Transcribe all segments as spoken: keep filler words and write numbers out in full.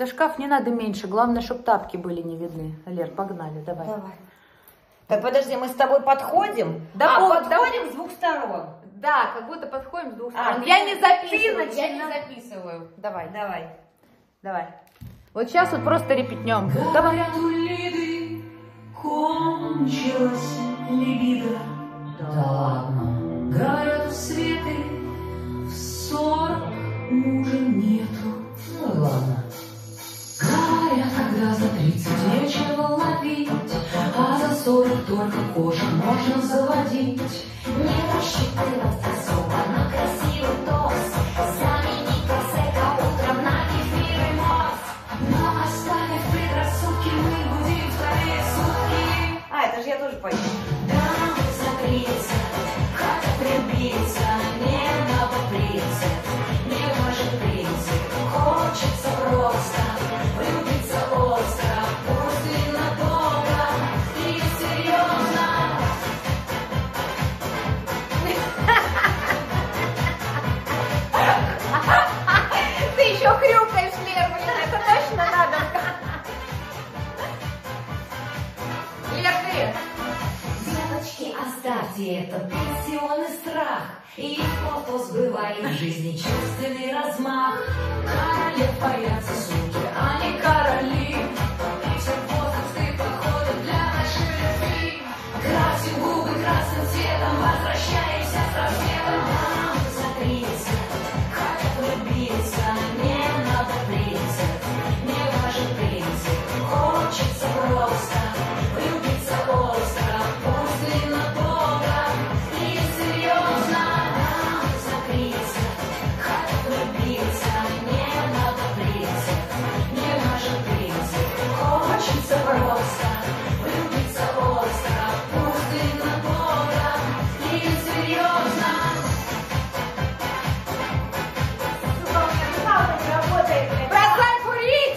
Да шкаф не надо меньше, главное, чтобы тапки были не видны. Лер, погнали, давай. Давай. Так, подожди, мы с тобой подходим? Да, а, пол- подходим да. с двух сторон. Да, как будто подходим с двух сторон. А, я ты, не записываю, ты я не начина- записываю. Давай, Давай. давай. Вот сейчас вот просто репетнем. Давай. Говорят, у Лиды кончилась либидо. Да ладно. Говорят, у Светы в сорок мужа нету. Ну ладно. Говорят, когда за тридцать нечего ловить, а за сорок только кошек можно заводить. Не рассчитывать особо на красивый тост, заменить просека утром на кефир и мост. Но оставив предрассудки, мы будем вторые сутки. А, это же я тоже пою. Дамы закрыться, хотят влюбиться, не надо принцип, не важен принцип. Хочется просто влюбиться остро, пусть надолго и серьезно. Ты еще хрюкаешь, Лер, блин, это точно надо. Лер, ты. Девочки, оставьте это пенсионный страх, и фото сбывает в жизни чувственный размах. Королев боятся суки, а не короли. И все возрасты подходят для нашей любви. Красим губы красным цветом, возвращаемся с рассветом. Дамы закрыться, хотят влюбиться, не надо принцип, не важен принцип. Хочется просто влюбиться остро, пусть надолго и серьезно. Дамы закрыться, хотят влюбиться, не надо принцип, не важен принцип. Хочется просто влюбиться остро, пусть надолго и серьезно. Бросай курить!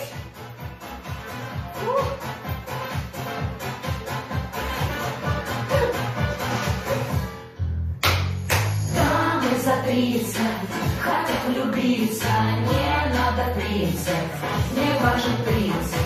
Дамы за тридцать хотят влюбиться, не надо принцип, не важен принцип.